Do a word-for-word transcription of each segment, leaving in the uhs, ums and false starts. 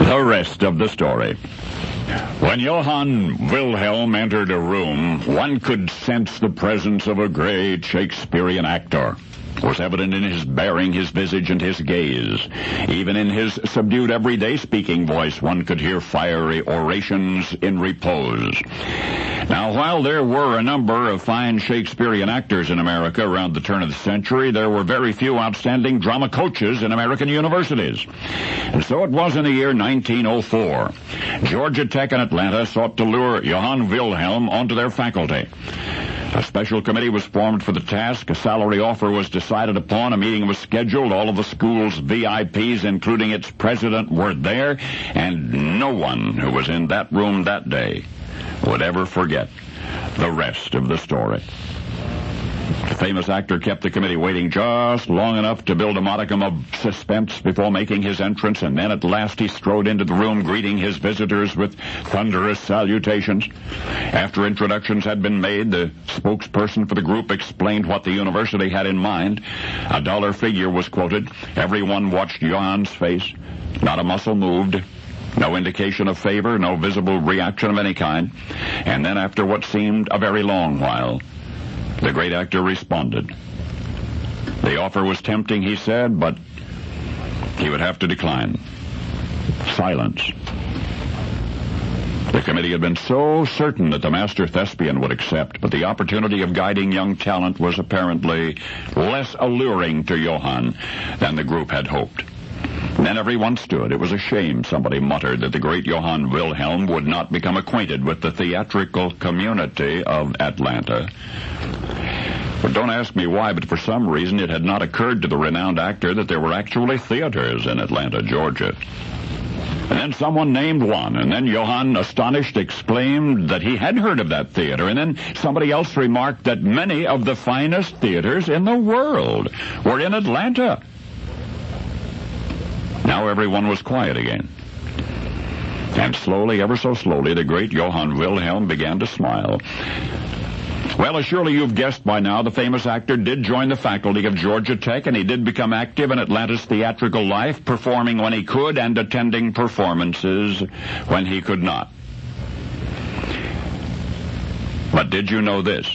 The rest of the story. When Johann Wilhelm entered a room, one could sense the presence of a great Shakespearean actor. It was evident in his bearing, his visage, and his gaze. Even in his subdued everyday speaking voice, one could hear fiery orations in repose. Now, while there were a number of fine Shakespearean actors in America around the turn of the century, there were very few outstanding drama coaches in American universities. And so it was in the year nineteen oh four. Georgia Tech in Atlanta sought to lure Johann Wilhelm onto their faculty. A special committee was formed for the task. A salary offer was decided upon. A meeting was scheduled. All of the school's V I Ps, including its president, were there, and no one who was in that room that day would ever forget the rest of the story. The famous actor kept the committee waiting just long enough to build a modicum of suspense before making his entrance, and then at last he strode into the room, greeting his visitors with thunderous salutations. After introductions had been made, the spokesperson for the group explained what the university had in mind. A dollar figure was quoted. Everyone watched Johann's face. Not a muscle moved. No indication of favor, no visible reaction of any kind. And then, after what seemed a very long while, the great actor responded. The offer was tempting, he said, but he would have to decline. Silence. The committee had been so certain that the master thespian would accept, but the opportunity of guiding young talent was apparently less alluring to Johann than the group had hoped. Then everyone stood. It was a shame, somebody muttered, that the great Johann Wilhelm would not become acquainted with the theatrical community of Atlanta. But don't ask me why, but for some reason it had not occurred to the renowned actor that there were actually theaters in Atlanta, Georgia. And then someone named one, and then Johann, astonished, exclaimed that he had heard of that theater, and then somebody else remarked that many of the finest theaters in the world were in Atlanta. Now everyone was quiet again. And slowly, ever so slowly, the great Johann Wilhelm began to smile. Well, surely you've guessed by now, the famous actor did join the faculty of Georgia Tech, and he did become active in Atlanta's theatrical life, performing when he could and attending performances when he could not. But did you know this?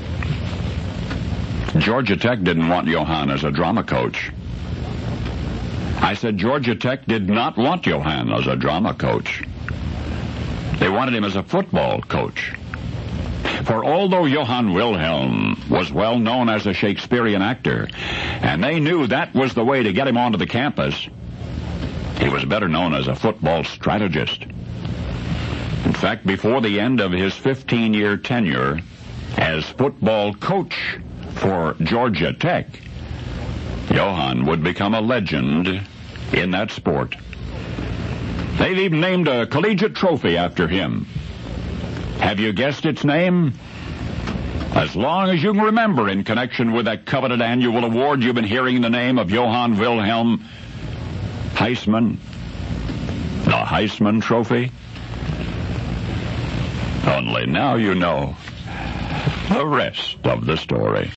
Georgia Tech didn't want Johann as a drama coach. I said Georgia Tech did not want Johann as a drama coach. They wanted him as a football coach. For although Johann Wilhelm was well known as a Shakespearean actor, and they knew that was the way to get him onto the campus, he was better known as a football strategist. In fact, before the end of his fifteen-year tenure as football coach for Georgia Tech, Johann would become a legend in that sport. They've even named a collegiate trophy after him. Have you guessed its name? As long as you can remember, in connection with that coveted annual award, you've been hearing the name of Johann Wilhelm Heisman. The Heisman Trophy? Only now you know the rest of the story.